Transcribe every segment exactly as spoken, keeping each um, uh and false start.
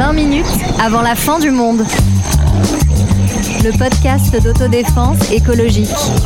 vingt minutes avant la fin du monde. Le podcast d'autodéfense écologique.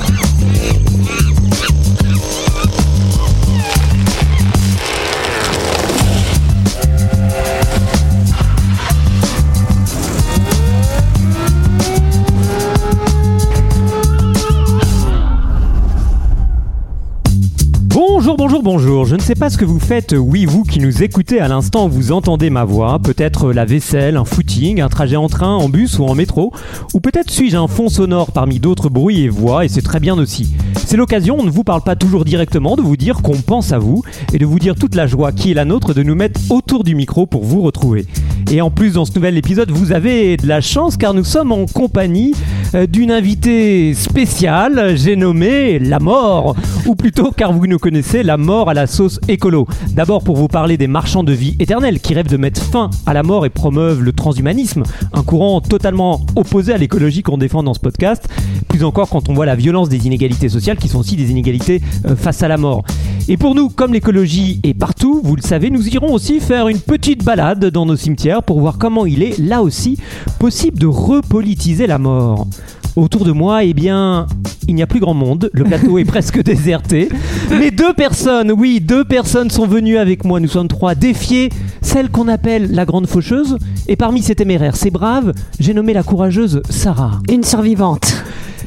Bonjour, bonjour, bonjour. Je ne sais pas ce que vous faites, oui, vous qui nous écoutez à l'instant où vous entendez ma voix. Peut-être la vaisselle, un footing, un trajet en train, en bus ou en métro. Ou peut-être suis-je un fond sonore parmi d'autres bruits et voix, et c'est très bien aussi. C'est l'occasion, on ne vous parle pas toujours directement, de vous dire qu'on pense à vous et de vous dire toute la joie qui est la nôtre de nous mettre autour du micro pour vous retrouver. Et en plus, dans ce nouvel épisode, vous avez de la chance car nous sommes en compagnie d'une invitée spéciale, j'ai nommé la mort. Ou plutôt, car vous nous connaissez, la mort à la sauce écolo. D'abord pour vous parler des marchands de vie éternelle qui rêvent de mettre fin à la mort et promeuvent le transhumanisme, un courant totalement opposé à l'écologie qu'on défend dans ce podcast. Plus encore quand on voit la violence des inégalités sociales qui sont aussi des inégalités euh, face à la mort. Et pour nous, comme l'écologie est partout, vous le savez, nous irons aussi faire une petite balade dans nos cimetières pour voir comment il est, là aussi, possible de repolitiser la mort. Autour de moi, eh bien, il n'y a plus grand monde. Le plateau est presque déserté. Mais deux personnes, oui, deux personnes sont venues avec moi. Nous sommes trois, défier celle qu'on appelle la grande faucheuse. Et parmi ces téméraires, ces braves, j'ai nommé la courageuse Sarah. Une survivante.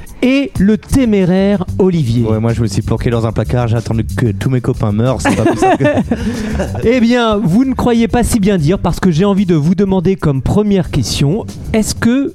Et le téméraire Olivier. Ouais, moi je me suis planqué dans un placard, j'ai attendu que tous mes copains meurent, c'est pas plus simple que... Eh bien, vous ne croyez pas si bien dire, parce que j'ai envie de vous demander comme première question, est-ce que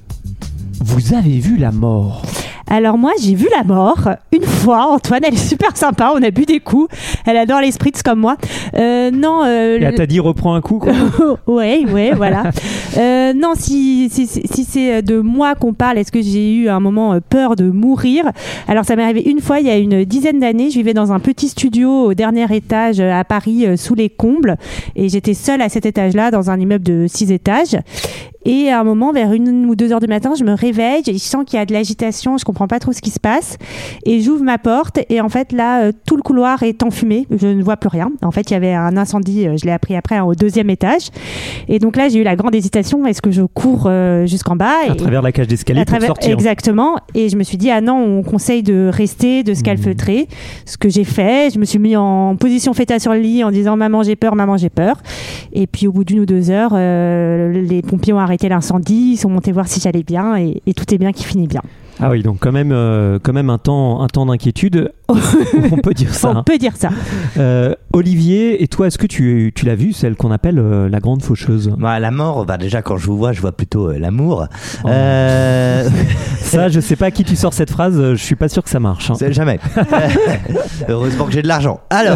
vous avez vu la mort ? Alors moi, j'ai vu la mort une fois. Antoine, elle est super sympa. On a bu des coups. Elle adore les spritz comme moi. Euh, non. Euh, Et elle t'a dit reprends un coup, quoi. Ouais, ouais, voilà. euh, non, si, si, si c'est de moi qu'on parle, est-ce que j'ai eu un moment peur de mourir ? Alors ça m'est arrivé une fois, il y a une dizaine d'années. Je vivais dans un petit studio au dernier étage à Paris, sous les combles, et j'étais seule à cet étage-là dans un immeuble de six étages. Et à un moment, vers une ou deux heures du matin, je me réveille, je sens qu'il y a de l'agitation, je comprends pas trop ce qui se passe, et j'ouvre ma porte, et en fait là, euh, tout le couloir est enfumé, je ne vois plus rien. En fait, il y avait un incendie, euh, je l'ai appris après, hein, au deuxième étage, et donc là, j'ai eu la grande hésitation, est-ce que je cours euh, jusqu'en bas et, à travers la cage d'escalier travers, pour sortir. Exactement, et je me suis dit, ah non, on conseille de rester, de se calfeutrer, mmh. ce que j'ai fait, je me suis mis en position fœtale sur le lit en disant, maman j'ai peur, maman j'ai peur, et puis au bout d'une ou deux heures, euh, les pompiers ont arrêté arrêté l'incendie, ils sont montés voir si j'allais bien et, et tout est bien qui finit bien. Ah oui, donc quand même, euh, quand même un temps, un temps d'inquiétude. On peut dire ça. On hein. peut dire ça. Euh, Olivier, et toi, est-ce que tu, tu l'as vue, celle qu'on appelle euh, la grande faucheuse ? Bah, la mort, bah, déjà quand je vous vois, je vois plutôt euh, l'amour. Oh. Euh... ça, je sais pas à qui tu sors cette phrase, je suis pas sûr que ça marche. Hein. C'est jamais. Heureusement que j'ai de l'argent. Alors,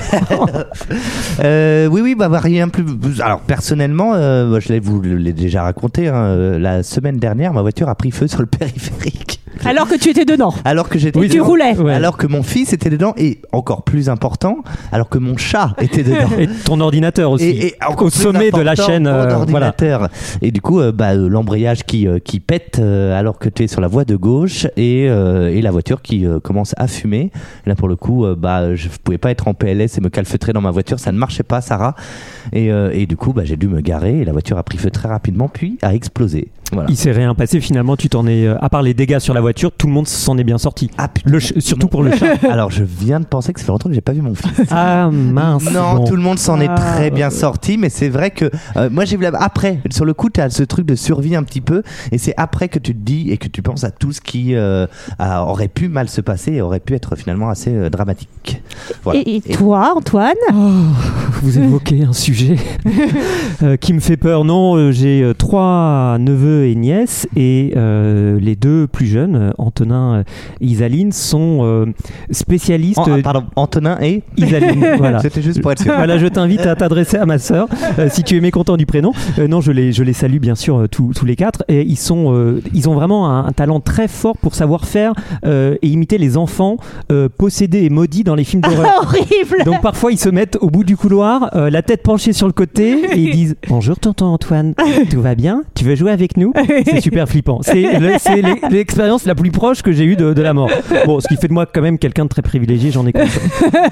euh, oui, oui, bah, rien plus. Alors, personnellement, euh, je l'ai, vous l'ai déjà raconté, hein, la semaine dernière, ma voiture a pris feu sur le périphérique. Alors que tu étais dedans. Alors que j'étais et dedans. tu roulais. Ouais. Alors que mon fils était dedans et encore plus important, alors que mon chat était dedans. Et ton ordinateur aussi. Et, et au sommet de la chaîne. Euh, ordinateur. Voilà. Et du coup, euh, bah, euh, l'embrayage qui, euh, qui pète euh, alors que tu es sur la voie de gauche et, euh, et la voiture qui euh, commence à fumer. Là, pour le coup, euh, bah, je ne pouvais pas être en P L S et me calfeutrer dans ma voiture. Ça ne marchait pas, Sarah. Et, euh, et du coup, bah, j'ai dû me garer et la voiture a pris feu très rapidement, puis a explosé. Voilà. Il s'est rien passé finalement, tu t'en es, à part les dégâts sur la voiture, tout le monde s'en est bien sorti. Ah, putain, le ch- surtout non. pour le chat. Alors je viens de penser que ça fait longtemps que j'ai pas vu mon fils. Ah mince. Non, bon. tout le monde s'en est Ah, très bien sorti, mais c'est vrai que euh, moi j'ai vu la... après, sur le coup, tu as ce truc de survie un petit peu, et c'est après que tu te dis et que tu penses à tout ce qui euh, a, aurait pu mal se passer et aurait pu être finalement assez euh, dramatique. Voilà. Et, et toi, Antoine ? Oh, vous évoquez un sujet euh, qui me fait peur. Non, euh, j'ai euh, trois neveux et nièces. Et euh, les deux plus jeunes, Antonin et Isaline, sont euh, spécialistes. En, ah, pardon, Antonin et Isaline. Voilà. C'était juste pour être sûr. Voilà, je t'invite à t'adresser à ma sœur euh, si tu es mécontent du prénom. Euh, non, je les, je les salue bien sûr euh, tous, tous les quatre. Et ils sont, euh, ils ont vraiment un, un talent très fort pour savoir faire euh, et imiter les enfants euh, possédés et maudits dans les films d'horreur. Horrible. Donc parfois ils se mettent au bout du couloir, euh, la tête penchée sur le côté, et ils disent bonjour tonton Antoine, tout va bien ? Tu veux jouer avec nous ? C'est super flippant. C'est, le, c'est l'expérience l'expérience la plus proche que j'ai eue de, de la mort. Bon, ce qui fait de moi quand même quelqu'un de très privilégié, j'en ai conscience.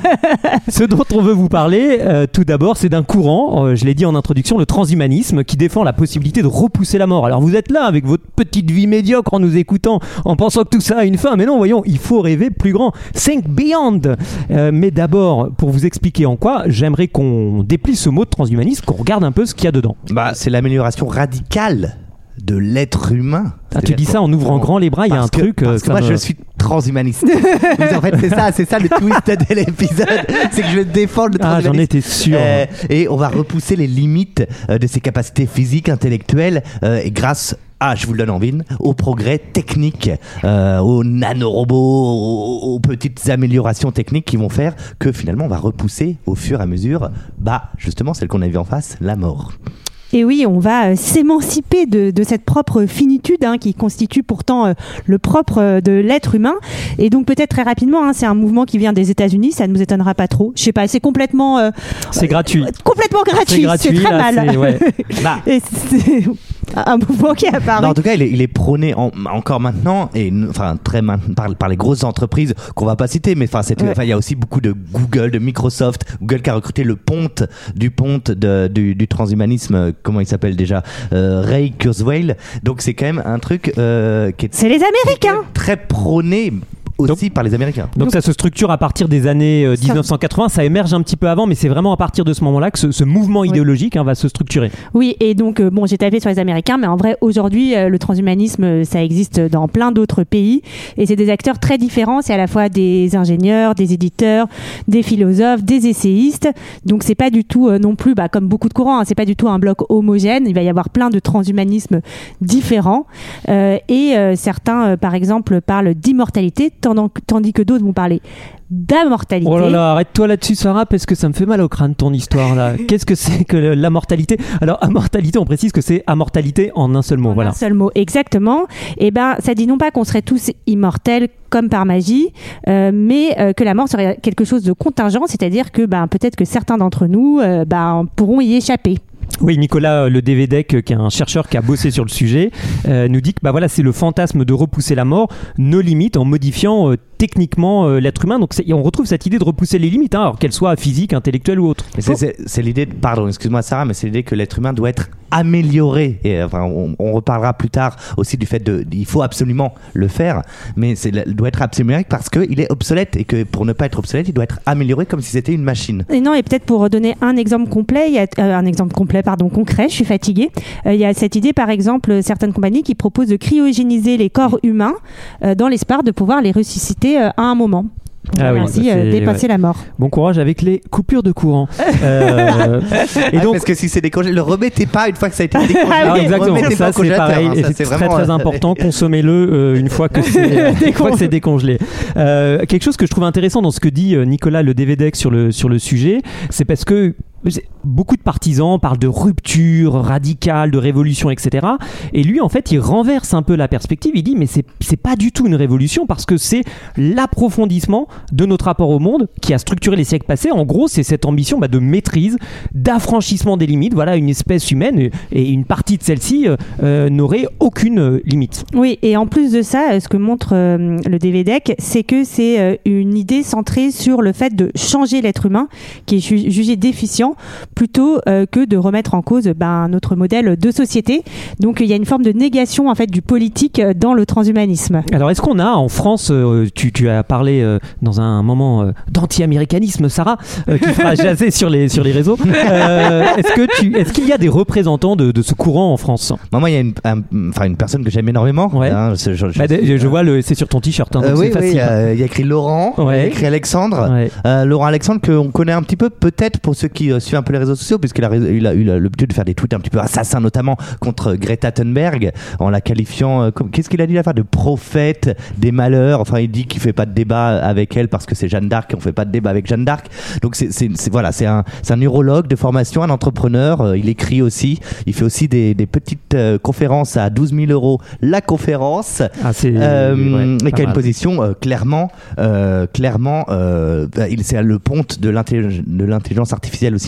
Ce dont on veut vous parler, euh, tout d'abord, c'est d'un courant, euh, je l'ai dit en introduction, le transhumanisme, qui défend la possibilité de repousser la mort. Alors vous êtes là avec votre petite vie médiocre en nous écoutant, en pensant que tout ça a une fin, mais non, voyons, il faut rêver plus grand. Think beyond. Euh, mais d'abord, pour vous expliquer en quoi, j'aimerais qu'on déplie ce mot de transhumanisme, qu'on regarde un peu ce qu'il y a dedans. Bah, c'est l'amélioration radicale de l'être humain. Ah, tu dis ça en ouvrant grand les bras, il y a un que, truc. Parce que ça moi, me... je suis transhumaniste. Donc, en fait, c'est ça, c'est ça le twist de l'épisode, c'est que je vais défendre le transhumanisme. Ah, j'en étais sûr. Euh, et on va repousser les limites euh, de ses capacités physiques, intellectuelles, euh, et grâce Ah, je vous le donne en vine, aux progrès techniques, euh, aux nanorobots, aux, aux petites améliorations techniques qui vont faire que finalement on va repousser au fur et à mesure, bah justement celle qu'on a vue en face, la mort. Et oui, on va euh, s'émanciper de, de cette propre finitude hein, qui constitue pourtant euh, le propre euh, de l'être humain. Et donc peut-être très rapidement, hein, c'est un mouvement qui vient des États-Unis, ça ne nous étonnera pas trop. Je sais pas, c'est complètement euh, c'est gratuit, euh, complètement gratuit, c'est, gratuit, c'est très là, mal. C'est, ouais. bah. Et c'est un mouvement qui est apparu. Non, en tout cas, il est, il est prôné en, encore maintenant, et enfin très par, par les grosses entreprises qu'on va pas citer, mais enfin il ouais. y a aussi beaucoup de Google, de Microsoft, Google qui a recruté le ponte du ponte de, du, du transhumanisme. Comment il s'appelle déjà, euh, Ray Kurzweil. Donc c'est quand même un truc euh, qui est c'est les Américains très prôné aussi donc, par les Américains. Donc, donc ça se structure à partir des années euh, dix-neuf cent quatre-vingts, ça émerge un petit peu avant, mais c'est vraiment à partir de ce moment-là que ce, ce mouvement oui. idéologique hein, va se structurer. Oui, et donc euh, bon, j'ai tapé sur les Américains, mais en vrai aujourd'hui euh, le transhumanisme euh, ça existe dans plein d'autres pays et c'est des acteurs très différents, c'est à la fois des ingénieurs, des éditeurs, des philosophes, des essayistes, donc c'est pas du tout euh, non plus bah, comme beaucoup de courants, hein, c'est pas du tout un bloc homogène, il va y avoir plein de transhumanismes différents euh, et euh, certains euh, par exemple parlent d'immortalité tandis que d'autres vont parler d'immortalité. Oh là là, arrête-toi là-dessus Sarah parce que ça me fait mal au crâne ton histoire là. Qu'est-ce que c'est que l'immortalité ? Alors immortalité, on précise que c'est immortalité en un seul mot. En voilà. un seul mot, exactement. Et ben ça dit non pas qu'on serait tous immortels comme par magie, euh, mais euh, que la mort serait quelque chose de contingent, c'est-à-dire que ben peut-être que certains d'entre nous euh, ben pourront y échapper. Oui, Nicolas Le Devedec, qui est un chercheur qui a bossé sur le sujet, euh, nous dit que bah voilà, c'est le fantasme de repousser la mort, nos limites, en modifiant euh, techniquement euh, l'être humain. Donc c'est, on retrouve cette idée de repousser les limites, hein, alors qu'elles soient physiques, intellectuelles ou autres. Mais c'est, c'est, c'est l'idée, de, pardon, excuse-moi Sarah, mais c'est l'idée que l'être humain doit être amélioré. Et enfin, on, on reparlera plus tard aussi du fait de, il faut absolument le faire, mais c'est, il doit être amélioré parce qu'il est obsolète et que pour ne pas être obsolète, il doit être amélioré comme si c'était une machine. Et non, et peut-être pour donner un exemple complet, il y a euh, un exemple complet, pardon, concret. Je suis fatiguée. Euh, il y a cette idée, par exemple, certaines compagnies qui proposent de cryogéniser les corps humains euh, dans l'espoir de pouvoir les ressusciter euh, à un moment. Ah oui, ainsi euh, dépasser ouais. la mort. Bon courage avec les coupures de courant. euh, et donc, ah, parce que si c'est décongelé, le remettez pas une fois que ça a été décongelé. Ah oui, exactement. Ça c'est pareil. Hein, ça, c'est, c'est très très important. Consommez-le euh, une fois que c'est, une fois que c'est décongelé. Euh, quelque chose que je trouve intéressant dans ce que dit Nicolas Le Devedec sur le sur le sujet, c'est parce que beaucoup de partisans parlent de rupture radicale, de révolution, et cetera. Et lui, en fait, il renverse un peu la perspective. Il dit, mais c'est, c'est pas du tout une révolution parce que c'est l'approfondissement de notre rapport au monde qui a structuré les siècles passés. En gros, c'est cette ambition bah, de maîtrise, d'affranchissement des limites. Voilà, une espèce humaine et une partie de celle-ci euh, n'aurait aucune limite. Oui, et en plus de ça, ce que montre euh, le Devedec, c'est que c'est euh, une idée centrée sur le fait de changer l'être humain qui est ju- jugé déficient plutôt euh, que de remettre en cause ben, notre modèle de société. Donc il y a une forme de négation en fait du politique dans le transhumanisme. Alors est-ce qu'on a en France, euh, tu, tu as parlé euh, dans un moment euh, d'anti-américanisme, Sarah, euh, qui fera jaser sur les sur les réseaux. Euh, est-ce que tu, est-ce qu'il y a des représentants de, de ce courant en France ? Moi, il y a une, un, enfin une personne que j'aime énormément. Ouais. Hein, je, je, je, bah, je, je vois le, c'est sur ton t-shirt. Hein, donc euh, c'est oui, facile. Oui, euh, il y a écrit Laurent, ouais. Il y a écrit Alexandre. Ouais. Euh, Laurent Alexandre qu'on connaît un petit peu peut-être pour ceux qui euh, suivent un peu les réseaux sociaux, puisqu'il a, il a eu l'habitude de faire des tweets un petit peu assassins, notamment contre Greta Thunberg, en la qualifiant, euh, comme, qu'est-ce qu'il a dit l'affaire de prophète des malheurs. Enfin, il dit qu'il fait pas de débat avec elle parce que c'est Jeanne d'Arc et on fait pas de débat avec Jeanne d'Arc. Donc c'est, c'est, c'est voilà, c'est un, c'est un neurologue de formation, un entrepreneur. Euh, il écrit aussi, il fait aussi des, des petites euh, conférences à douze mille euros la conférence. Ah, c'est, euh, ouais, et qui a une position euh, clairement, euh, clairement, euh, il c'est le ponte de l'intelligence, de l'intelligence artificielle aussi en France.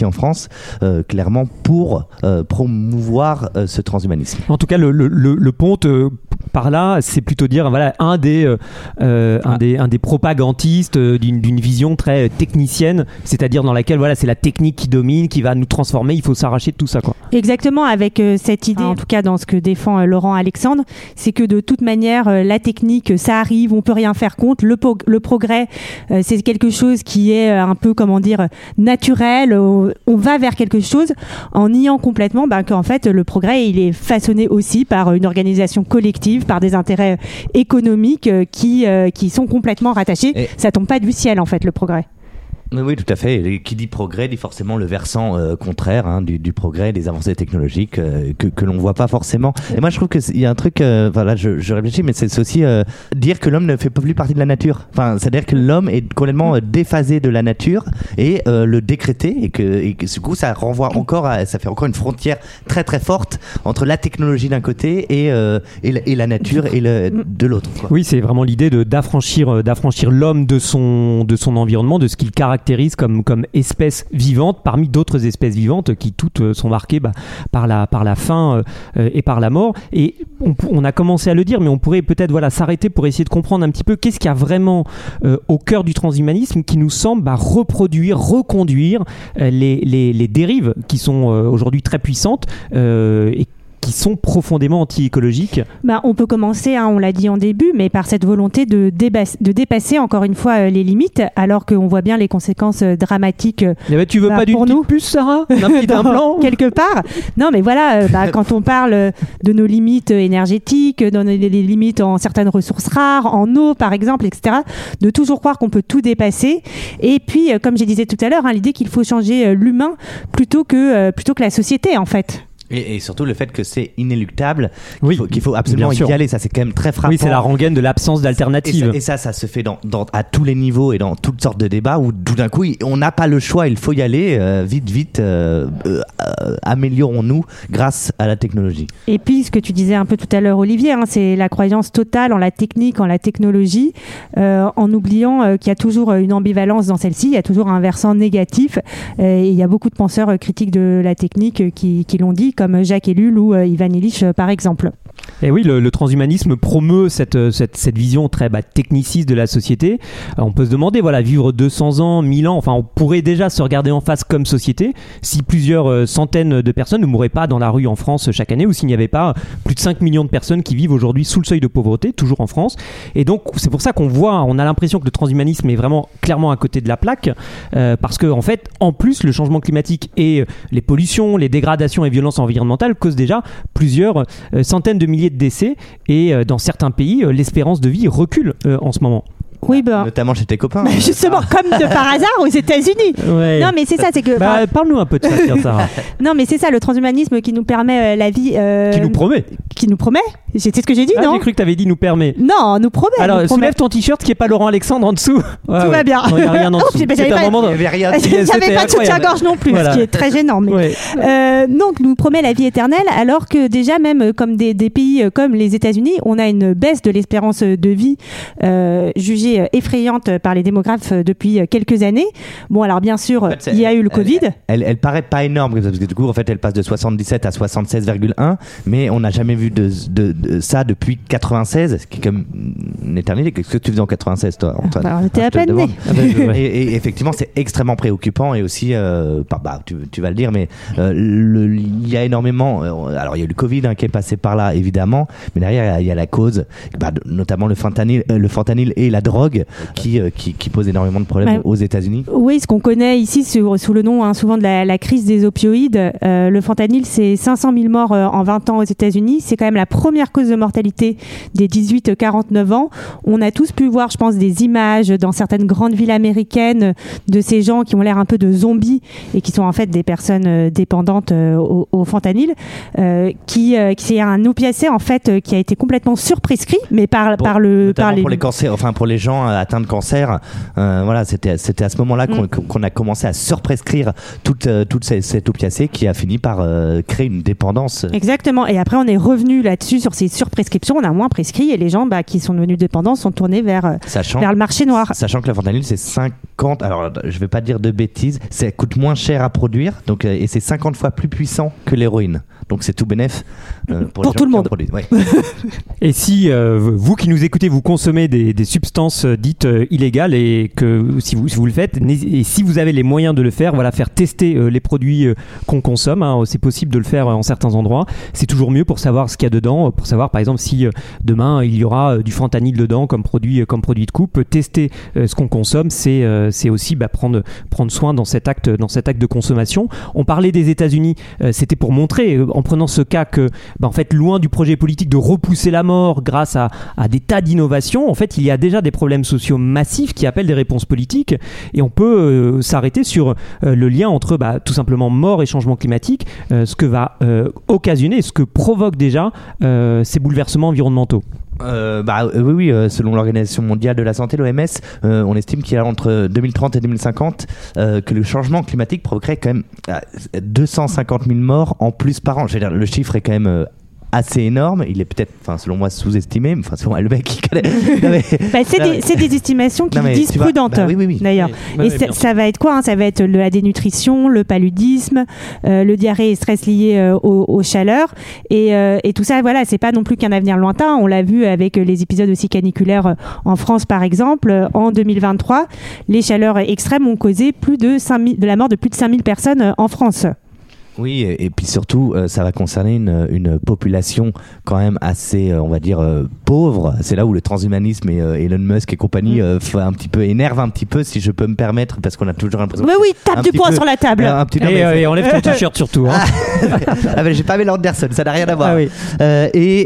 euh, clairement pour euh, promouvoir euh, ce transhumanisme. En tout cas, le, le, le, le Ponte, euh, par là, c'est plutôt dire voilà, un, des, euh, euh, un, ah. des, un des propagandistes euh, d'une, d'une vision très technicienne, c'est-à-dire dans laquelle voilà, c'est la technique qui domine, qui va nous transformer, il faut s'arracher de tout ça, quoi. Exactement, avec euh, cette idée, en tout cas dans ce que défend euh, Laurent Alexandre, c'est que de toute manière, euh, la technique, ça arrive, on peut rien faire contre. Le, po- le progrès, euh, c'est quelque chose qui est euh, un peu, comment dire, naturel. Euh, on va vers quelque chose en niant complètement bah, qu'en fait, le progrès, il est façonné aussi par une organisation collective, par des intérêts économiques euh, qui, euh, qui sont complètement rattachés. Et ça tombe pas du ciel, en fait, le progrès. Oui, tout à fait. Et qui dit progrès dit forcément le versant euh, contraire hein, du, du progrès, des avancées technologiques euh, que, que l'on voit pas forcément. Et moi, je trouve qu'il y a un truc, euh, voilà, je, je réfléchis, mais c'est aussi euh, dire que l'homme ne fait plus partie de la nature. Enfin, c'est-à-dire que l'homme est complètement euh, déphasé de la nature et euh, le décréter, et que, et que du coup, ça renvoie encore, à, ça fait encore une frontière très très forte entre la technologie d'un côté et euh, et, la, et la nature et le, de l'autre, quoi. Oui, c'est vraiment l'idée de d'affranchir, d'affranchir l'homme de son de son environnement, de ce qu'il caractérise comme, comme espèce vivante parmi d'autres espèces vivantes qui toutes sont marquées bah, par, la, par la faim euh, et par la mort. Et on, on a commencé à le dire, mais on pourrait peut-être voilà, s'arrêter pour essayer de comprendre un petit peu qu'est-ce qu'il y a vraiment euh, au cœur du transhumanisme qui nous semble bah, reproduire, reconduire euh, les, les, les dérives qui sont euh, aujourd'hui très puissantes euh, et qui sont profondément anti-écologiques. Bah, on peut commencer, hein, on l'a dit en début, mais par cette volonté de, déba- de dépasser encore une fois euh, les limites, alors qu'on voit bien les conséquences euh, dramatiques euh, bah, tu veux bah, pas d'une petite puce, Sarah ? D'un petit implant ? Quelque part. Non, mais voilà, euh, bah, quand on parle euh, de nos limites énergétiques, de nos les limites en certaines ressources rares, en eau par exemple, et cetera, de toujours croire qu'on peut tout dépasser. Et puis, euh, comme je disais tout à l'heure, hein, l'idée qu'il faut changer euh, l'humain plutôt que, euh, plutôt que la société, en fait. Et, et surtout le fait que c'est inéluctable, qu'il, oui, faut, qu'il faut absolument y aller, ça c'est quand même très frappant. Oui, c'est la rengaine de l'absence d'alternative. Et ça, et ça, ça se fait dans, dans, à tous les niveaux et dans toutes sortes de débats où tout d'un coup, on n'a pas le choix, il faut y aller, euh, vite, vite, euh, euh, améliorons-nous grâce à la technologie. Et puis, ce que tu disais un peu tout à l'heure, Olivier, hein, c'est la croyance totale en la technique, en la technologie, euh, en oubliant euh, qu'il y a toujours une ambivalence dans celle-ci, il y a toujours un versant négatif, euh, et il y a beaucoup de penseurs euh, critiques de la technique euh, qui, qui l'ont dit, comme Jacques Ellul ou euh, Ivan Illich euh, par exemple. Et oui, le, le transhumanisme promeut cette, cette, cette vision très bah, techniciste de la société. Alors, on peut se demander, voilà, vivre deux cents ans, mille ans, enfin on pourrait déjà se regarder en face comme société si plusieurs euh, centaines de personnes ne mourraient pas dans la rue en France chaque année, ou s'il n'y avait pas plus de cinq millions de personnes qui vivent aujourd'hui sous le seuil de pauvreté, toujours en France. Et donc c'est pour ça qu'on voit, on a l'impression que le transhumanisme est vraiment clairement à côté de la plaque, euh, parce que en fait, en plus, le changement climatique et euh, les pollutions, les dégradations et violences environnementales causent déjà plusieurs euh, centaines de milliers de décès, et euh, dans certains pays, euh, l'espérance de vie recule euh, en ce moment. Oui, bah, notamment chez tes copains. Bah, justement, comme de par hasard aux États-Unis. Ouais. Non, mais c'est ça, c'est que. Bah, parle-nous un peu de ça, Sarah. Non, mais c'est ça, le transhumanisme qui nous permet euh, la vie. Euh, qui nous promet. Qui nous promet. C'est ce que j'ai dit, ah, non ? J'ai cru que tu avais dit nous permet. Non, nous promet. Alors, nous soulève promet. ton t-shirt qui est pas Laurent Alexandre en dessous. Ouais, Tout ouais. va bien. Non, il n'y a rien en dessous. Oh, c'est un moment. Il n'y avait rien. J'avais pas de soutien-gorge non plus, voilà. Ce qui est très gênant. Mais ouais. euh, donc, nous promet la vie éternelle, alors que déjà, même comme des, des pays comme les États-Unis, on a une baisse de l'espérance de vie euh, jugée effrayante par les démographes depuis quelques années. Bon, alors bien sûr, en fait, il y a eu le Covid. Elle, elle, elle paraît pas énorme, parce que du coup, en fait, elle passe de soixante-dix-sept à soixante-seize virgule un, mais on n'a jamais vu de, de, de ça depuis quatre-vingt-seize, ce qui est comme une éternité. Qu'est-ce que tu faisais en quatre-vingt-seize, toi, Antoine? Bah, on était à peine nés. et, et effectivement, c'est extrêmement préoccupant, et aussi, euh, bah, tu, tu vas le dire, mais euh, le, il y a énormément. Euh, alors, il y a eu le Covid hein, qui est passé par là, évidemment, mais derrière, il y a la cause, bah, notamment le fentanyl, euh, le fentanyl et la drogue, qui, euh, qui, qui posent énormément de problèmes bah, aux États-Unis. Oui, ce qu'on connaît ici sur, sous le nom hein, souvent de la, la crise des opioïdes, euh, le fentanyl, c'est cinq cent mille morts euh, en vingt ans aux États-Unis. C'est quand même la première cause de mortalité des dix-huit à quarante-neuf ans. On a tous pu voir, je pense, des images dans certaines grandes villes américaines de ces gens qui ont l'air un peu de zombies et qui sont en fait des personnes euh, dépendantes euh, au, au fentanyl, euh, qui, euh, qui est un opiacé en fait euh, qui a été complètement surprescrit, mais par, pour, par le notamment par les pour les cancers, enfin pour les gens gens atteints de cancer. Euh, voilà, c'était c'était à ce moment-là qu'on, mm. qu'on a commencé à surprescrire toute euh, toute cette, cette opiacée qui a fini par euh, créer une dépendance. Exactement. Et après, on est revenu là-dessus sur ces surprescriptions. On a moins prescrit et les gens bah, qui sont devenus dépendants sont tournés vers sachant, vers le marché noir. Sachant que la fentanyl c'est cinquante. Alors, je vais pas dire de bêtises. Ça coûte moins cher à produire. Donc, et c'est cinquante fois plus puissant que l'héroïne. Donc c'est tout bénef euh, pour, pour tout le monde. Ouais. Et si euh, vous qui nous écoutez, vous consommez des, des substances dites euh, illégales et que si vous, si vous le faites, et si vous avez les moyens de le faire, voilà, faire tester euh, les produits euh, qu'on consomme, hein, c'est possible de le faire euh, en certains endroits. C'est toujours mieux pour savoir ce qu'il y a dedans, pour savoir par exemple si euh, demain il y aura euh, du fentanyl dedans comme produit, euh, comme produit de coupe. Tester euh, ce qu'on consomme, c'est, euh, c'est aussi bah, prendre, prendre soin dans cet acte, dans cet acte de consommation. On parlait des États-Unis, euh, c'était pour montrer euh, en prenant ce cas que, bah, en fait, loin du projet politique de repousser la mort grâce à, à des tas d'innovations, en fait, il y a déjà des problèmes sociaux massifs qui appellent des réponses politiques, et on peut euh, s'arrêter sur euh, le lien entre, bah, tout simplement mort et changement climatique, euh, ce que va euh, occasionner, ce que provoquent déjà euh, ces bouleversements environnementaux. Euh, bah, euh, oui, oui, euh, selon l'Organisation mondiale de la santé, l'O M S, euh, on estime qu'il y a entre deux mille trente et deux mille cinquante euh, que le changement climatique provoquerait quand même euh, deux cent cinquante mille morts en plus par an. Je veux dire, le chiffre est quand même euh, assez énorme. Il est peut-être, enfin, selon moi, sous-estimé. Enfin, selon moi, le mec qui connaît. Non, mais, bah, c'est, des, c'est des estimations qui non, disent prudentes, bah, oui, oui, oui. d'ailleurs. Oui, et oui, ça, ça va être quoi hein ça va être le, la dénutrition, le paludisme, euh, le diarrhée et stress liés euh, aux, aux chaleurs. Et, euh, et tout ça, voilà, c'est pas non plus qu'un avenir lointain. On l'a vu avec les épisodes aussi caniculaires en France, par exemple. En deux mille vingt-trois, les chaleurs extrêmes ont causé plus de, cinq mille, de la mort de plus de cinq mille personnes en France. Oui, et, et puis surtout, euh, ça va concerner une, une population quand même assez, euh, on va dire, euh, pauvre. C'est là où le transhumanisme et euh, Elon Musk et compagnie euh, fait un petit peu, énerve un petit peu, si je peux me permettre, parce qu'on a toujours l'impression... Mais oui, tape du poing peu, sur la table. euh, un petit, non, et, mais, euh, et enlève ton t-shirt surtout. Hein. ah, mais j'ai pas Mel Anderson, ça n'a rien à voir. Ah, oui. euh, et,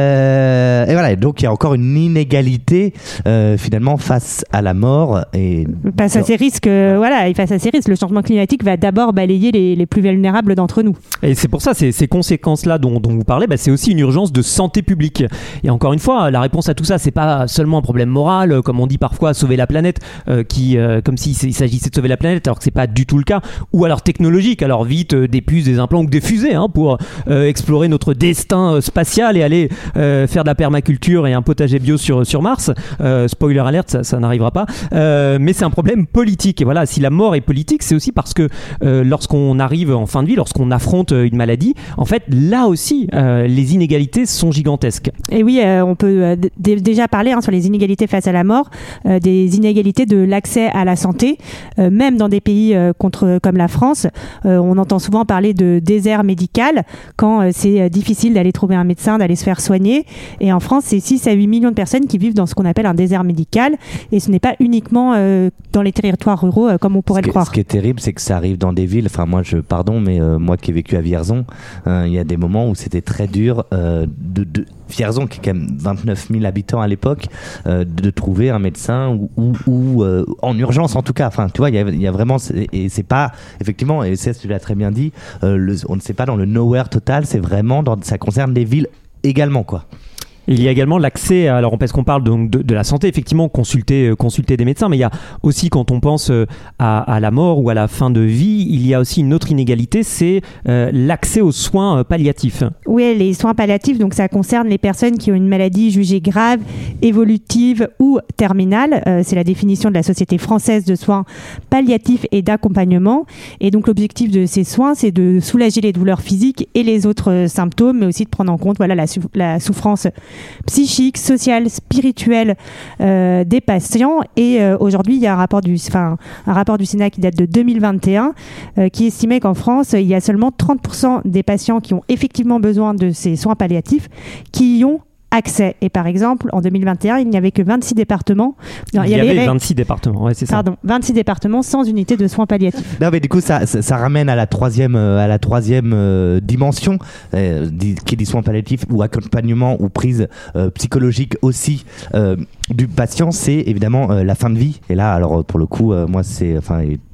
euh, et voilà, donc il y a encore une inégalité euh, finalement face à la mort. Et face à ces risques, euh, voilà, et face à ces risques, le changement climatique va d'abord balayer les, les plus vulnérables d'entre nous. Et c'est pour ça, ces, ces conséquences-là dont, dont vous parlez, bah, c'est aussi une urgence de santé publique. Et encore une fois, la réponse à tout ça, c'est pas seulement un problème moral, comme on dit parfois, sauver la planète, euh, qui, euh, comme s'il s'agissait de sauver la planète, alors que c'est pas du tout le cas, ou alors technologique, alors vite euh, des puces, des implants ou des fusées, hein, pour euh, explorer notre destin euh, spatial et aller euh, faire de la permaculture et un potager bio sur, sur Mars. Euh, spoiler alert, ça, ça n'arrivera pas. Euh, mais c'est un problème politique. Et voilà, si la mort est politique, c'est aussi parce que euh, lorsqu'on arrive en fin de vie, lorsqu'on affronte une maladie, en fait, là aussi, euh, les inégalités sont gigantesques. Et oui, euh, on peut euh, d- déjà parler hein, sur les inégalités face à la mort, euh, des inégalités de l'accès à la santé, euh, même dans des pays euh, contre, comme la France, euh, on entend souvent parler de désert médical quand euh, c'est euh, difficile d'aller trouver un médecin, d'aller se faire soigner. Et en France, c'est six à huit millions de personnes qui vivent dans ce qu'on appelle un désert médical. Et ce n'est pas uniquement euh, dans les territoires ruraux, euh, comme on pourrait ce le croire. Ce qui est terrible, c'est que ça arrive dans des villes. Enfin, moi, je pardon, mais euh, moi qui ai vécu à Vierzon, euh, il y a des moments où c'était très dur euh, de, de Vierzon, qui est quand même vingt-neuf mille habitants à l'époque, euh, de trouver un médecin ou, ou, ou euh, en urgence en tout cas. Enfin, tu vois, il y a, il y a vraiment, et c'est pas effectivement, et c'est, tu l'as très bien dit, euh, le, on ne sait pas dans le nowhere total, c'est vraiment dans, ça concerne les villes également, quoi. Il y a également l'accès, alors parce qu'on parle donc de, de la santé, effectivement, consulter, euh, consulter des médecins, mais il y a aussi, quand on pense euh, à, à la mort ou à la fin de vie, il y a aussi une autre inégalité, c'est euh, l'accès aux soins euh, palliatifs. Oui, les soins palliatifs, donc ça concerne les personnes qui ont une maladie jugée grave, évolutive ou terminale. Euh, c'est la définition de la Société française de soins palliatifs et d'accompagnement. Et donc l'objectif de ces soins, c'est de soulager les douleurs physiques et les autres euh, symptômes, mais aussi de prendre en compte voilà, la, sou- la souffrance psychique, sociale, spirituelle euh, des patients. Et euh, aujourd'hui, il y a un rapport du, enfin, un rapport du Sénat qui date de deux mille vingt et un euh, qui estimait qu'en France, il y a seulement trente pour cent des patients qui ont effectivement besoin de ces soins palliatifs qui y ont accès. Et par exemple, en deux mille vingt et un, il n'y avait que vingt-six départements. Non, il y, il y avait vingt-six départements, ouais, c'est ça. Pardon, vingt-six départements sans unité de soins palliatifs. Non, mais du coup, ça, ça, ça ramène à la troisième, à la troisième euh, dimension, euh, qui dit soins palliatifs ou accompagnement ou prise euh, psychologique aussi euh, du patient, c'est évidemment euh, la fin de vie. Et là, alors pour le coup, euh, moi, c'est, enfin,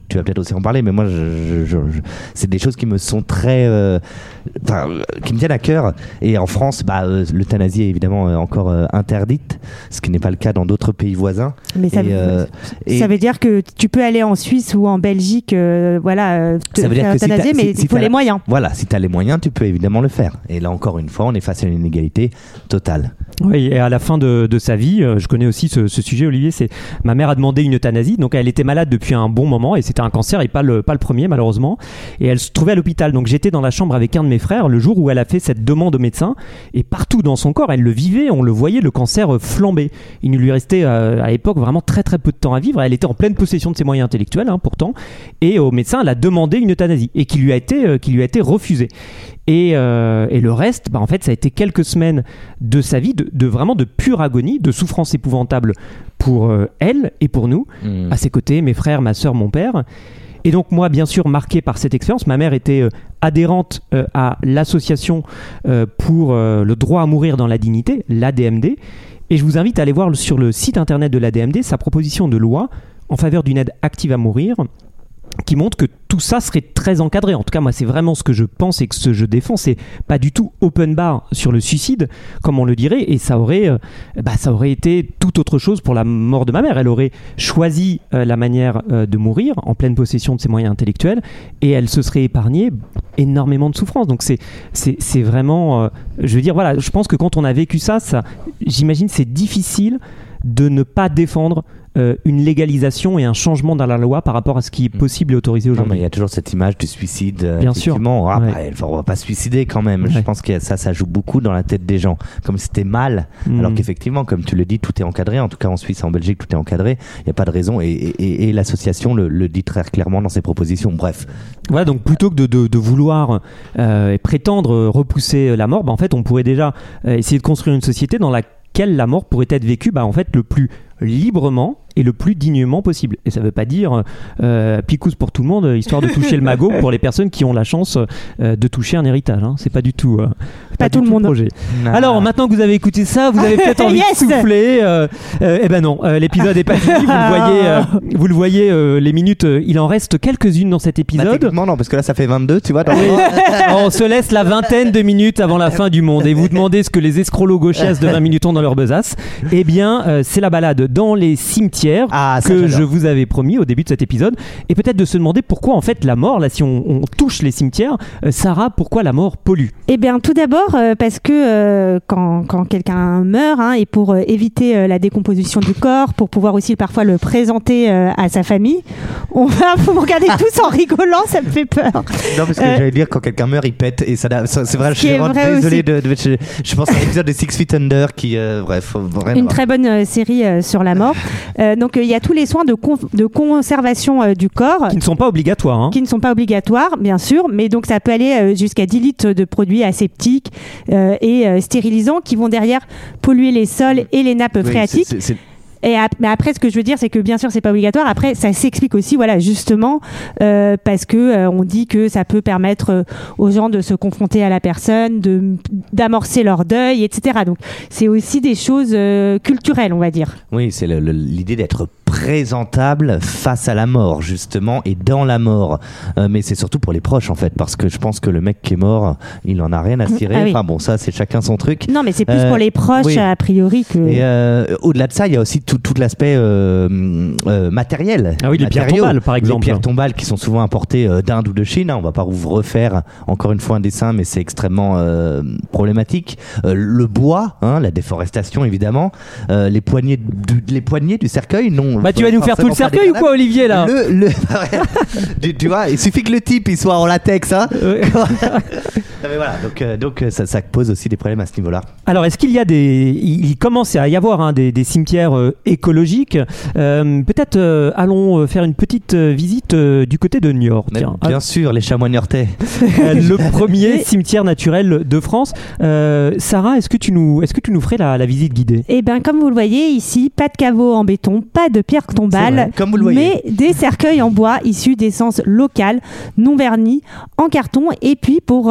tu vas peut-être aussi en parler, mais moi, je, je, je, je, c'est des choses qui me sont très, euh, enfin, qui me tiennent à cœur. Et en France, bah, euh, l'euthanasie est évidemment euh, encore euh, interdite, ce qui n'est pas le cas dans d'autres pays voisins. Mais ça, et, veut, euh, ça et, veut dire que tu peux aller en Suisse ou en Belgique, euh, voilà, te ça veut dire faire que si euthanasier, mais si, il faut si les moyens. Voilà, si tu as les moyens, tu peux évidemment le faire. Et là, encore une fois, on est face à une inégalité totale. Oui, et à la fin de, de sa vie, euh, je connais aussi ce, ce sujet, Olivier, c'est ma mère a demandé une euthanasie, donc elle était malade depuis un bon moment et c'était un cancer et pas le, pas le premier malheureusement, et elle se trouvait à l'hôpital, donc j'étais dans la chambre avec un de mes frères le jour où elle a fait cette demande au médecin, et partout dans son corps, elle le vivait, on le voyait, le cancer flamber. Il ne lui restait euh, à l'époque vraiment très très peu de temps à vivre, elle était en pleine possession de ses moyens intellectuels hein, pourtant, et au médecin elle a demandé une euthanasie et qui lui a été, euh, qui lui a été refusée. Et, euh, et le reste, bah en fait, ça a été quelques semaines de sa vie, de, de vraiment de pure agonie, de souffrance épouvantable pour euh, elle et pour nous. Mmh. À ses côtés, mes frères, ma sœur, mon père. Et donc moi, bien sûr, marqué par cette expérience, ma mère était euh, adhérente euh, à l'association euh, pour euh, le droit à mourir dans la dignité, l'A D M D. Et je vous invite à aller voir sur le site internet de l'A D M D sa proposition de loi en faveur d'une aide active à mourir, qui montre que tout ça serait très encadré. En tout cas, moi, c'est vraiment ce que je pense et que ce que je défends. C'est pas du tout open bar sur le suicide, comme on le dirait, et ça aurait, euh, bah, ça aurait été tout autre chose pour la mort de ma mère. Elle aurait choisi euh, la manière euh, de mourir en pleine possession de ses moyens intellectuels, et elle se serait épargnée énormément de souffrance. Donc c'est, c'est, c'est vraiment, euh, je veux dire, voilà, je pense que quand on a vécu ça, ça, j'imagine, c'est difficile de ne pas défendre Euh, une légalisation et un changement dans la loi par rapport à ce qui est possible et autorisé aujourd'hui. Non, mais il y a toujours cette image du suicide. Euh, Bien effectivement. sûr. Après, ouais. on va pas se suicider quand même. Ouais. Je pense que ça, ça joue beaucoup dans la tête des gens. Comme c'était mal, mmh. alors qu'effectivement, comme tu le dis, tout est encadré. En tout cas, en Suisse, en Belgique, tout est encadré. Il n'y a pas de raison. Et, et, et l'association le, le dit très clairement dans ses propositions. Bref. Voilà, donc plutôt que de, de, de vouloir euh, et prétendre repousser la mort, bah, en fait, on pourrait déjà euh, essayer de construire une société dans laquelle la mort pourrait être vécue, bah, en fait, le plus librement et le plus dignement possible. Et ça ne veut pas dire euh, picousse pour tout le monde, histoire de toucher le magot pour les personnes qui ont la chance euh, de toucher un héritage. Hein. C'est pas du tout, euh, pas, pas tout le monde. Le projet. Nah. Alors maintenant que vous avez écouté ça, vous avez peut-être envie yes de souffler. Euh, euh, eh ben non, euh, l'épisode n'est pas fini. Vous le voyez, euh, vous le voyez euh, les minutes, euh, il en reste quelques-unes dans cet épisode. Bah, techniquement non, parce que là ça fait vingt-deux, tu vois. Dans oui. On se laisse la vingtaine de minutes avant la fin du monde. Et vous demandez ce que les escrolos gauchesses de vingt minutes ont dans leur besace. Eh bien, euh, c'est la balade dans les cimetières ah, ça, que j'adore. Je vous avais promis au début de cet épisode, et peut-être de se demander pourquoi en fait la mort, là si on, on touche les cimetières, euh, Sarah, pourquoi la mort pollue? Eh bien tout d'abord euh, parce que euh, quand, quand quelqu'un meurt, hein, et pour euh, éviter euh, la décomposition du corps, pour pouvoir aussi parfois le présenter euh, à sa famille, on va vous regarder tous en rigolant, ça me fait peur. Non, parce que euh, j'allais dire quand quelqu'un meurt il pète, et ça, ça c'est vrai, je suis vraiment désolé de, de, de, je, je pense à l'épisode de Six Feet Under qui euh, bref, une voir. Très bonne euh, série euh, sur la mort. Euh, donc il euh, y a tous les soins de, con- de conservation euh, du corps qui ne sont pas obligatoires hein. qui ne sont pas obligatoires bien sûr, mais donc ça peut aller euh, jusqu'à dix litres de produits aseptiques euh, et euh, stérilisants qui vont derrière polluer les sols et les nappes oui, phréatiques. C'est, c'est, c'est... Et ap- mais après, ce que je veux dire, c'est que bien sûr, c'est pas obligatoire. Après, ça s'explique aussi, voilà, justement, euh, parce que euh, on dit que ça peut permettre euh, aux gens de se confronter à la personne, de d'amorcer leur deuil, et cetera. Donc, c'est aussi des choses euh, culturelles, on va dire. Oui, c'est le, le, l'idée d'être présentable face à la mort justement et dans la mort, euh, mais c'est surtout pour les proches en fait, parce que je pense que le mec qui est mort il en a rien à cirer. Ah oui. Enfin bon, ça c'est chacun son truc. Non mais c'est plus euh, pour les proches oui. a priori que... Et euh, au-delà de ça il y a aussi tout, tout l'aspect euh, euh, matériel. Ah oui, les pierres tombales par exemple. Les pierres tombales qui sont souvent importées euh, d'Inde ou de Chine, hein. On va pas vous refaire encore une fois un dessin, mais c'est extrêmement euh, problématique. Euh, le bois, hein, la déforestation évidemment, euh, les poignées du, les poignées du cercueil non. Bah tu vas nous faire tout le cercueil ou quoi Olivier là? Le, le... tu, tu vois, il suffit que le type il soit en latex hein. Ouais. Non, mais voilà, donc, euh, donc ça, ça pose aussi des problèmes à ce niveau-là. Alors est-ce qu'il y a des, il commence à y avoir hein, des, des cimetières euh, écologiques euh, peut-être euh, allons faire une petite euh, visite euh, du côté de Niort. Tiens. Bien ah. sûr, les chamois niortais. Le premier cimetière naturel de France. Euh, Sarah, est-ce que tu nous, est-ce que tu nous ferais la, la visite guidée? Eh bien, comme vous le voyez ici, pas de caveau en béton, pas de pierre tombale, comme vous le voyez. Mais des cercueils en bois issus d'essences locales, non vernis, en carton. Et puis pour euh,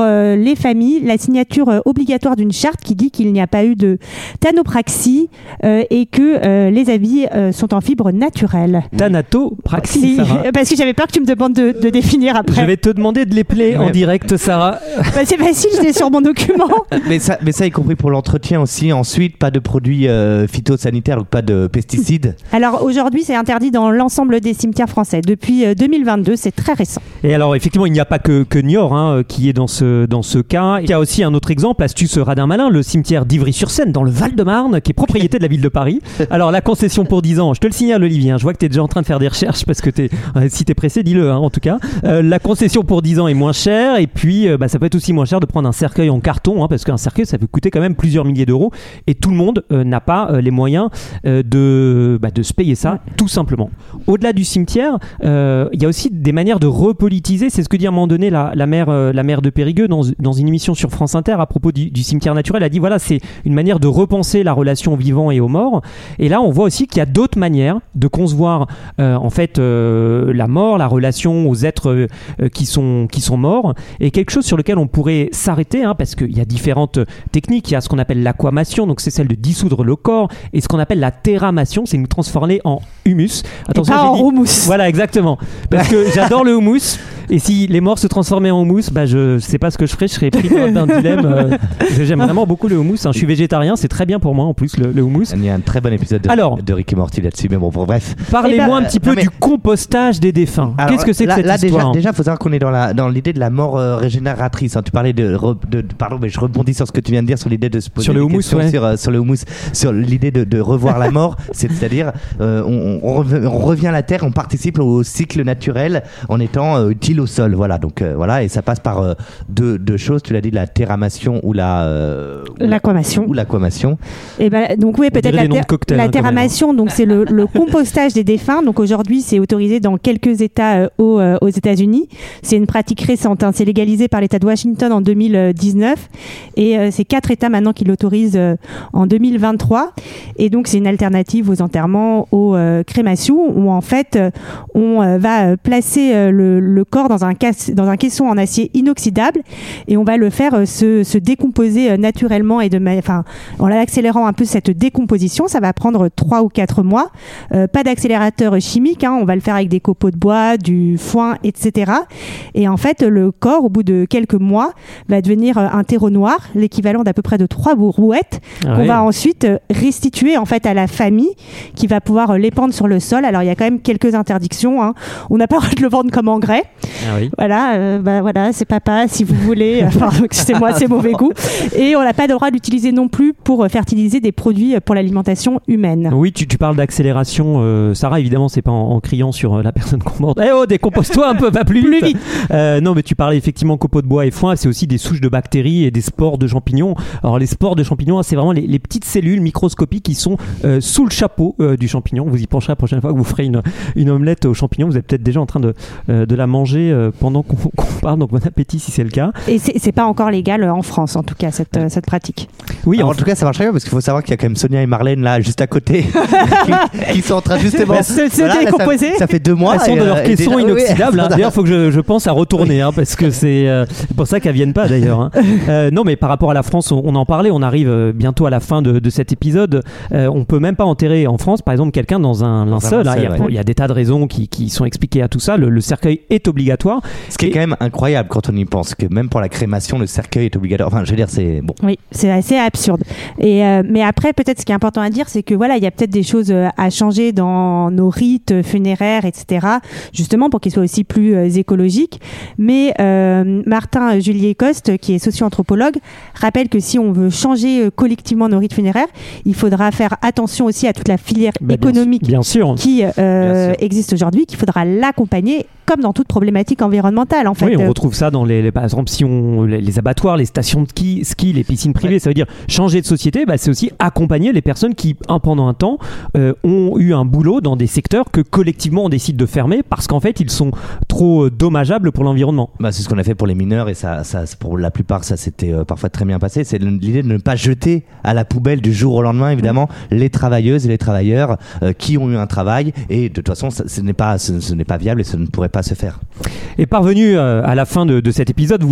les familles la signature euh, obligatoire d'une charte qui dit qu'il n'y a pas eu de thanopraxie euh, et que euh, les habits euh, sont en fibre naturelle. Thanatopraxie, Sarah. Parce que j'avais peur que tu me demandes de, de définir après. Je vais te demander de les player en direct, Sarah. Bah, c'est facile, je l'ai sur mon document. Mais ça, mais ça, y compris pour l'entretien aussi. Ensuite, pas de produits euh, phytosanitaires ou pas de pesticides. Alors aujourd'hui, c'est interdit dans l'ensemble des cimetières français. Depuis euh, deux mille vingt-deux, c'est très récent. Et alors, effectivement, il n'y a pas que, que Niort hein, qui est dans ce, dans ce cas. Il y a aussi un autre exemple, astuce radin malin, le cimetière d'Ivry-sur-Seine, dans le Val-de-Marne, qui est propriété de la ville de Paris. Alors, la concession pour dix ans, je te le signale, Olivier, hein, je vois que tu es déjà en train de faire des recherches parce que t'es, euh, si tu es pressé, dis-le, hein, en tout cas. Euh, la concession pour dix ans est moins chère et puis euh, bah, ça peut être aussi moins cher de prendre un cercueil en carton hein, parce qu'un cercueil, ça peut coûter quand même plusieurs milliers d'euros et tout le monde euh, n'a pas euh, les moyens euh, de, bah, de se payer ça, tout simplement. Au-delà du cimetière, euh, il y a aussi des manières de repolitiser. C'est ce que dit à un moment donné la, la, maire, euh, la maire de Périgueux dans, dans une émission sur France Inter à propos du, du cimetière naturel. Elle a dit voilà, c'est une manière de repenser la relation aux vivants et aux morts. Et là, on voit aussi qu'il y a d'autres manières de concevoir euh, en fait euh, la mort, la relation aux êtres euh, qui, sont, qui sont morts. Et quelque chose sur lequel on pourrait s'arrêter, hein, parce qu'il y a différentes techniques. Il y a ce qu'on appelle l'aquamation, donc c'est celle de dissoudre le corps, et ce qu'on appelle la terramation, c'est nous transformer en humus. Attention, et pas en houmous. Voilà, exactement. Parce que j'adore le houmous. Et si les morts se transformaient en houmous, bah je sais pas ce que je ferais, je serais pris dans un dilemme. Euh, j'aime vraiment beaucoup le houmous. Hein. Je suis végétarien, c'est très bien pour moi en plus le, le houmous. Il y a un très bon épisode de, Alors, de Rick et Morty là-dessus, mais bon, bon bref. Parlez-moi bah, un petit peu mais... du compostage des défunts. Alors, qu'est-ce que c'est que là, cette là, histoire? Déjà, déjà, faut savoir qu'on est dans la dans l'idée de la mort euh, régénératrice. Hein. Tu parlais de, de, de, pardon, mais je rebondis sur ce que tu viens de dire sur l'idée de se poser sur le houmous, ouais. sur, euh, sur le houmous, sur l'idée de, de revoir la mort. C'est-à-dire, euh, on, on, revient, on revient à la terre, on participe au cycle naturel en étant euh, utile au sol. Voilà, donc euh, voilà, et ça passe par euh, deux, deux choses. Tu l'as dit, la terramation ou la euh, l'aquamation. Ou l'aquamation. Et ben donc oui, peut-être la, ter- cocktails, la hein, terramation. Donc c'est le, le compostage des défunts. Donc aujourd'hui, c'est autorisé dans quelques États euh, aux, euh, aux États-Unis. C'est une pratique récente. Hein. C'est légalisé par l'État de Washington en deux mille dix-neuf et euh, c'est quatre États maintenant qui l'autorisent euh, en deux mille vingt-trois. Et donc c'est une alternative aux enterrements, aux euh, crémations, où en fait euh, on euh, va euh, placer euh, le, le corps dans un, casse, dans un caisson en acier inoxydable et on va le faire euh, se, se décomposer euh, naturellement et de ma... enfin, en accélérant un peu cette décomposition. Ça va prendre trois ou quatre mois. Euh, pas d'accélérateur chimique. Hein. On va le faire avec des copeaux de bois, du foin, et cetera. Et en fait, le corps, au bout de quelques mois, va devenir un terreau noir, l'équivalent d'à peu près de trois brouettes, ah qu'on oui. va ensuite restituer en fait à la famille, qui va pouvoir l'épandre sur le sol. Alors il y a quand même quelques interdictions. Hein. On n'a pas le droit de le vendre comme engrais. Ah oui. Voilà, euh, bah voilà, c'est papa si vous voulez. Enfin, excusez-moi, c'est mauvais goût. Et on n'a pas le droit d'utiliser non plus pour fertiliser des produits pour l'alimentation humaine. Oui, tu, tu parles d'accélération, euh, Sarah. Évidemment, c'est pas en, en criant sur euh, la personne qu'on morde. Eh oh, décompose-toi un peu, va plus vite. Plus vite. Euh, non, mais tu parlais effectivement copeaux de bois et foin. C'est aussi des souches de bactéries et des spores de champignons. Alors les spores de champignons, c'est vraiment les, les petites cellules microscopiques qui sont euh, sous le chapeau euh, du champignon. Vous y pencherez la prochaine fois que vous ferez une, une omelette aux champignons. Vous êtes peut-être déjà en train de, euh, de la manger euh, pendant qu'on, qu'on parle. Donc bon appétit si c'est le cas. Et c'est, c'est pas encore légal en France, en tout cas, cette, euh, cette pratique. Oui, alors, en, en tout cas, ça marche bien parce qu'il faut savoir qu'il y a quand même Sonia et Marlène là, juste à côté, qui, qui sont en train justement de se voilà, décomposer. Ça, ça fait deux mois. Elles sont de leur caisson inoxydable. Hein. D'ailleurs, il faut que je, je pense à retourner hein, parce que c'est euh, pour ça qu'elles viennent pas d'ailleurs. Hein. Euh, non, mais par rapport à la France, on, on en parlait. On arrive euh, bientôt à la fin de, de cet épisode. Euh, on peut même pas enterrer en France, par exemple, quelqu'un dans un linceul. Hein. Il y a, ouais. il y a des tas de raisons qui, qui sont expliquées à tout ça. Le, le cercueil est obligatoire. Ce qui et... est quand même incroyable quand on y pense, que même pour la crémation, le cercueil est obligatoire. Enfin, je veux dire, c'est bon. Oui, c'est assez absurde. Et euh, mais après, peut-être, ce qui est important à dire, c'est que voilà, il y a peut-être des choses à changer dans nos rites funéraires, et cetera. Justement pour qu'ils soient aussi plus euh, écologiques. Mais euh, Martin Julier-Coste, qui est socio-anthropologue, rappelle que si on veut changer euh, collectivement nos rites funéraires, il faudra faire attention aussi à toute la filière bah, économique bien sûr. qui euh, bien sûr. existe aujourd'hui, qu'il faudra l'accompagner comme dans toute problématique environnementale en fait. Oui, on retrouve ça dans les, les par exemple si on les, les abattoirs, les stations de ski, ski les piscines privées, ouais. Ça veut dire changer de société, bah, c'est aussi accompagner les personnes qui un, pendant un temps euh, ont eu un boulot dans des secteurs que collectivement on décide de fermer parce qu'en fait ils sont trop euh, dommageables pour l'environnement. Bah, c'est ce qu'on a fait pour les mineurs et ça, ça pour la plupart ça s'était euh, parfois très bien passé. C'est l'idée de ne pas jeter à la poubelle du jour au lendemain évidemment mmh. les travailleuses et les travailleurs euh, qui ont eu un travail et de toute façon ça, ce n'est pas ce, ce n'est pas viable et ça ne pourrait pas se faire. Et parvenu euh, à la fin de, de cet épisode, vous l'avez entendu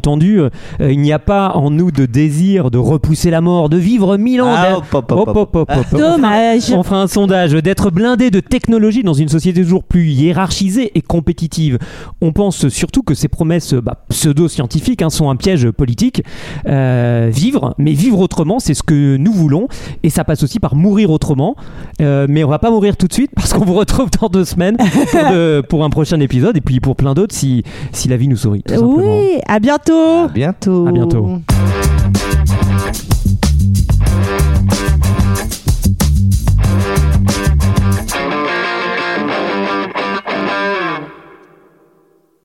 entendu, euh, il n'y a pas en nous de désir de repousser la mort, de vivre mille ans. Ah, d'a- hop, hop, hop, Hop, hop, hop, hop. Dommage. On fera un sondage, d'être blindé de technologie dans une société toujours plus hiérarchisée et compétitive. On pense surtout que ces promesses bah, pseudo-scientifiques hein, sont un piège politique. Euh, vivre, mais vivre autrement, c'est ce que nous voulons. Et ça passe aussi par mourir autrement. Euh, mais on va pas mourir tout de suite parce qu'on vous retrouve dans deux semaines pour, de- pour un prochain épisode et puis pour plein d'autres si, si la vie nous sourit. Tout simplement. Oui, à bientôt. À bientôt. À bientôt.